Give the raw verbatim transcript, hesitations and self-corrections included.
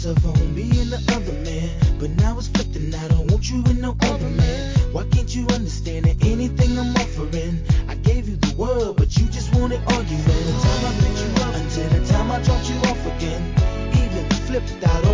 yourself on being the other man, but now it's flipped and I don't want you with no other man. Why can't you understand that anything I'm offering, I gave you the world, but you just wanted argument. Until the time I picked you up, until the time I dropped you off again, even flipped out.